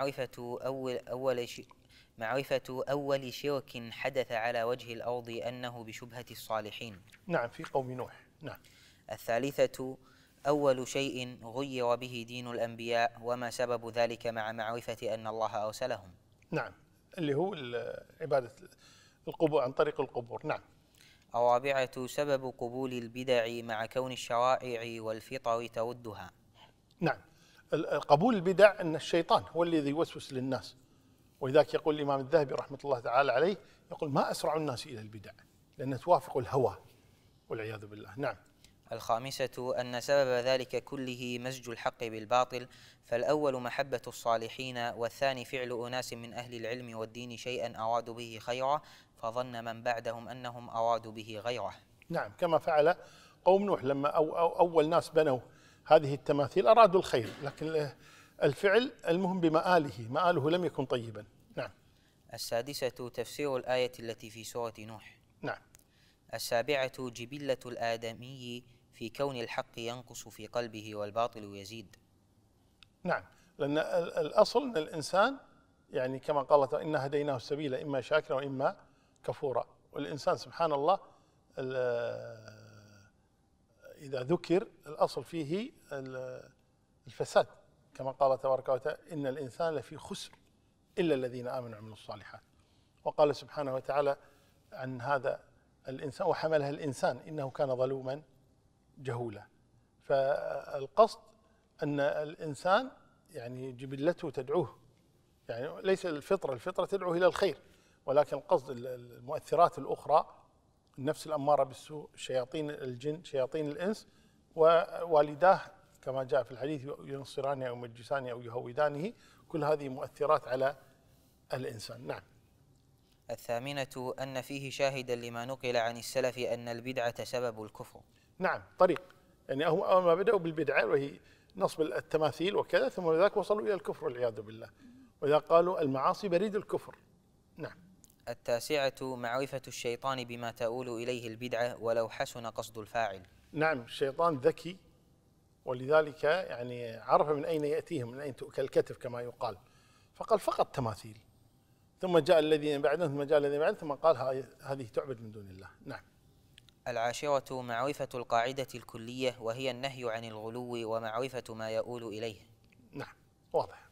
معرفة أول شرك حدث على وجه الأرض أنه بشبهة الصالحين. نعم، في قوم نوح. نعم. الثالثة أول شيء غير به دين الأنبياء وما سبب ذلك مع معرفة أن الله أرسلهم. نعم، اللي هو عبادة القبور عن طريق القبور. نعم. الرابعة سبب قبول البدع مع كون الشرائع والفطر تردها. نعم، قبول البدع أن الشيطان هو الذي يوسوس للناس، ولذلك يقول الإمام الذهبي رحمة الله تعالى عليه، يقول ما أسرع الناس إلى البدع لأنها توافق الهوى والعياذ بالله. نعم. الخامسة أن سبب ذلك كله مزج الحق بالباطل، فالأول محبة الصالحين، والثاني فعل أناس من أهل العلم والدين شيئا أرادوا به خيرا فظن من بعدهم أنهم أرادوا به غيره. نعم، كما فعل قوم نوح لما أول ناس بنوا هذه التماثيل أرادوا الخير، لكن الفعل المهم بمآله، مآله لم يكن طيبا. نعم. السادسة تفسير الآية التي في سورة نوح. نعم. السابعة جبلة الآدمي في كون الحق ينقص في قلبه والباطل يزيد. نعم، لأن الأصل أن الإنسان يعني كما قال الله إنا هديناه السبيل إما شاكرا وإما كفورا، والإنسان سبحان الله إذا ذكر الأصل فيه الفساد، كما قال تبارك وتعالى إن الإنسان لفي خسر إلا الذين آمنوا وعملوا الصالحات. وقال سبحانه وتعالى عن هذا الإنسان وحملها الإنسان إنه كان ظلوما جهولا. فالقصد أن الإنسان يعني جبلته تدعوه، يعني ليس الفطرة تدعوه إلى الخير، ولكن القصد المؤثرات الأخرى، النفس الأمارة بالسوء، شياطين الجن، شياطين الإنس، ووالداه كما جاء في الحديث ينصرانه أو يمجسانه أو يهودانه، كل هذه مؤثرات على الإنسان. نعم. الثامنة أن فيه شاهدا لما نقل عن السلف أن البدعة سبب الكفر. نعم، طريق، يعني هم أول ما بدأوا بالبدعة وهي نصب التماثيل وكذا، ثم ذاك وصلوا إلى الكفر والعياذ بالله، وإذا قالوا المعاصي بريد الكفر. نعم. التاسعة معرفة الشيطان بما تؤول إليه البدعة ولو حسن قصد الفاعل. نعم، الشيطان ذكي، ولذلك يعني عرف من أين يأتيهم، من أين تؤكل الكتف كما يقال، فقال فقط تماثيل، ثم جاء الذين بعدهم، ثم جاء الذين بعدهم، ثم قال هذه تعبد من دون الله. نعم. العاشرة معرفة القاعدة الكلية وهي النهي عن الغلو ومعرفة ما يؤول إليه. نعم، واضح.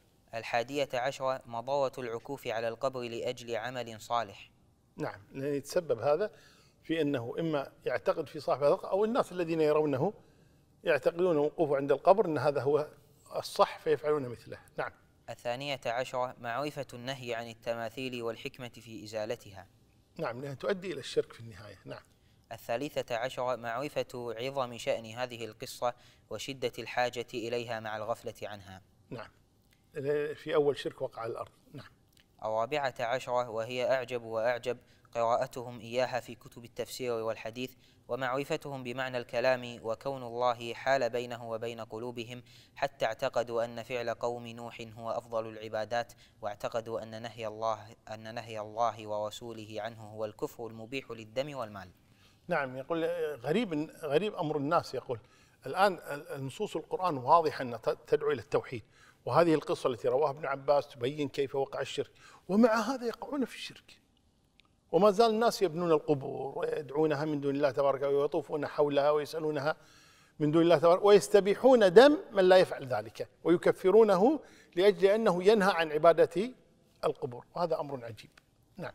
11 مضاوة العكوف على القبر لأجل عمل صالح. نعم، لأن يتسبب هذا في أنه إما يعتقد في صاحب هذا أو الناس الذين يرونه يعتقدون وقوفه عند القبر أن هذا هو الصح فيفعلون مثله. نعم. 12 معرفة النهي عن التماثيل والحكمة في إزالتها. نعم، لأنها تؤدي إلى الشرك في النهاية. نعم. 13 معرفة عظم شأن هذه القصة وشدة الحاجة إليها مع الغفلة عنها. نعم، في أول شرك وقع على الأرض. نعم. 14 وهي أعجب وأعجب قراءتهم إياها في كتب التفسير والحديث ومعرفتهم بمعنى الكلام وكون الله حال بينه وبين قلوبهم حتى اعتقدوا أن فعل قوم نوح هو أفضل العبادات، واعتقدوا أن نهي الله ورسوله عنه هو الكفر المبيح للدم والمال. نعم، يقول غريب أمر الناس، يقول الآن النصوص القرآن واضحة أن تدعو إلى التوحيد، وهذه القصة التي رواها ابن عباس تبين كيف وقع الشرك، ومع هذا يقعون في الشرك، وما زال الناس يبنون القبور ويدعونها من دون الله تبارك ويطوفون حولها ويسألونها من دون الله تبارك، ويستبيحون دم من لا يفعل ذلك ويكفرونه لأجل أنه ينهى عن عبادة القبور، وهذا أمر عجيب. نعم.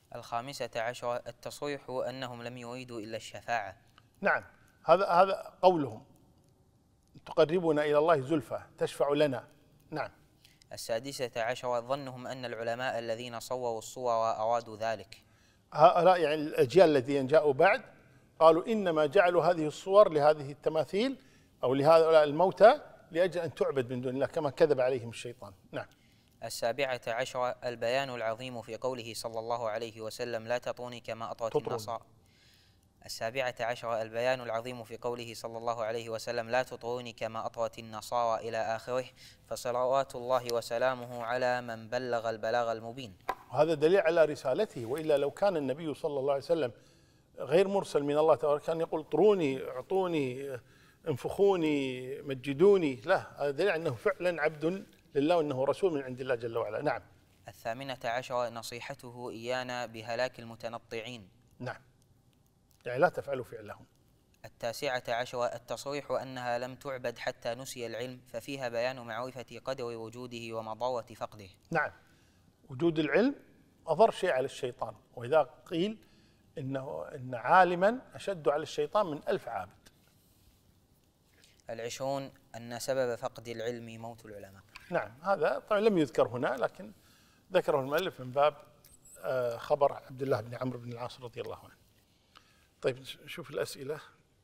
15 التصريح أنهم لم يريدوا إلا الشفاعة. نعم، هذا قولهم تقربنا إلى الله زلفى، تشفع لنا. نعم. السادسة عشر ظنهم أن العلماء الذين صوروا الصور أرادوا ذلك. هؤلاء يعني الأجيال الذين جاءوا بعد قالوا إنما جعلوا هذه الصور لهذه التماثيل أو لهؤلاء الموتى لأجل أن تعبد من دون الله، كما كذب عليهم الشيطان. نعم. السابعة عشر البيان العظيم في قوله صلى الله عليه وسلم لا تطروني كما أطرت النصارى. السابعة عشر البيان العظيم في قوله صلى الله عليه وسلم لا تطروني كما أطرت النصارى إلى آخره، فصلوات الله وسلامه على من بلغ البلاغ المبين. وهذا دليل على رسالته، وإلا لو كان النبي صلى الله عليه وسلم غير مرسل من الله تعالى كان يقول اطروني، اعطوني، انفخوني، مجدوني. لا، هذا دليل أنه فعلا عبد لله وأنه رسول من عند الله جل وعلا. نعم. الثامنة عشر نصيحته إيانا بهلاك المتنطعين. نعم، يعني لا تفعلوا فعلهم. التاسعة عشر التصريح أنها لم تعبد حتى نسي العلم، ففيها بيان معرفة قدر وجوده ومضرة فقده. نعم، وجود العلم أضر شيء على الشيطان، وإذا قيل إن عالما أشد على الشيطان من 1000 عابد. العشرون أن سبب فقد العلم موت العلماء. نعم، هذا طبعا لم يذكر هنا، لكن ذكره المؤلف من باب خبر عبد الله بن عمرو بن العاص رضي الله عنه. طيب نشوف الأسئلة.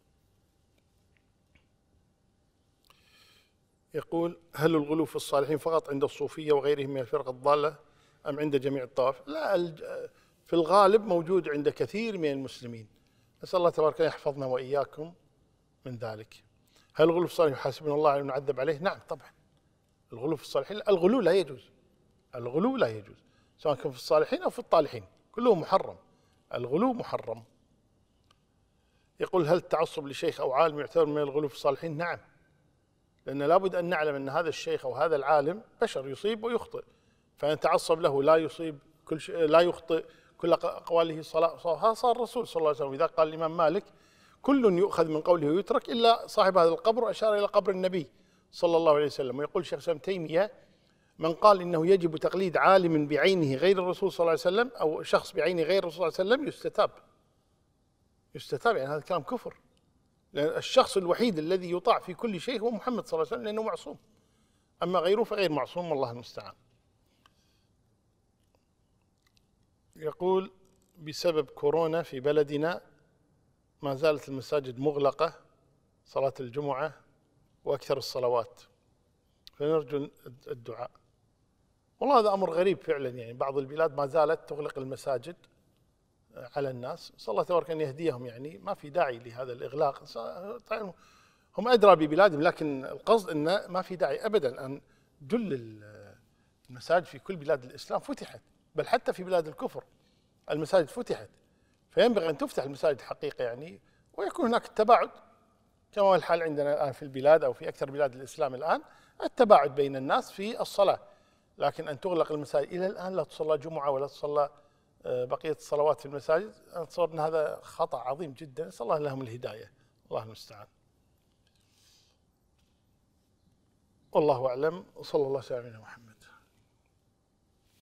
يقول هل الغلو في الصالحين فقط عند الصوفية وغيرهم من الفرق الضالة أم عند جميع الطوائف؟ لا، في الغالب موجود عند كثير من المسلمين. نسأل الله تبارك وتعالى يحفظنا وإياكم من ذلك. هل الغلو في الصالحين يحاسبنا الله عليه ونعذب عليه؟ نعم طبعا. الغلو في الصالحين، الغلو لا يجوز، الغلو لا يجوز سواء كان في الصالحين أو في الطالحين، كله محرم، الغلو محرم. يقول هل التعصب لشيخ أو عالم يعتبر من الغلو في الصالحين؟ نعم، لأن لابد أن نعلم أن هذا الشيخ أو هذا العالم بشر يصيب ويخطئ، فنتعصب له لا يصيب كل شيء، لا يخطئ كل أقواله صلاة. هذا صار الرسول صلى الله عليه وسلم. إذا قال الإمام مالك كل يؤخذ من قوله ويترك إلا صاحب هذا القبر، وأشار إلى قبر النبي صلى الله عليه وسلم. ويقول الشيخ ابن تيمية من قال إنه يجب تقليد عالم بعينه غير الرسول صلى الله عليه وسلم أو شخص بعينه غير الرسول صلى الله عليه وسلم يستتاب، يعني هذا كلام كفر، لأن الشخص الوحيد الذي يطاع في كل شيء هو محمد صلى الله عليه وسلم، لأنه معصوم، أما غيره فغير معصوم، والله المستعان. يقول بسبب كورونا في بلدنا ما زالت المساجد مغلقة صلاة الجمعة وأكثر الصلوات، فنرجو الدعاء. والله هذا أمر غريب فعلا، يعني بعض البلاد ما زالت تغلق المساجد على الناس. صلى الله تبارك أن يهديهم، يعني ما في داعي لهذا الإغلاق، هم أدرى ببلادهم، لكن القصد أن ما في داعي أبدا أن جل المساجد في كل بلاد الإسلام فتحت، بل حتى في بلاد الكفر المساجد فتحت، فينبغي أن تفتح المساجد حقيقة يعني، ويكون هناك التباعد كما هو الحال عندنا الآن في البلاد أو في أكثر بلاد الإسلام الآن، التباعد بين الناس في الصلاة. لكن أن تغلق المساجد إلى الآن، لا تصلى جمعة ولا تصلى بقية الصلوات في المساجد، أتصور أن هذا خطأ عظيم جدا، نسأل الله لهم الهداية، الله المستعان. والله أعلم، وصلى الله على محمد.